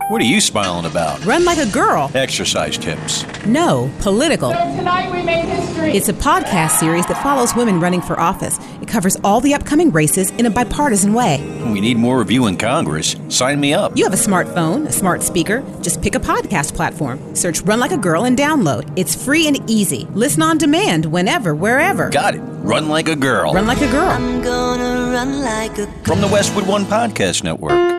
What are you smiling about? Run Like a Girl. Exercise tips. No, political. So tonight we made history. It's a podcast series that follows women running for office. It covers all the upcoming races in a bipartisan way. We need more of you in Congress. Sign me up. You have a smartphone, a smart speaker. Just pick a podcast platform. Search Run Like a Girl and download. It's free and easy. Listen on demand whenever, wherever. Got it. Run Like a Girl. Run Like a Girl. I'm gonna run like a girl. From the Westwood One Podcast Network.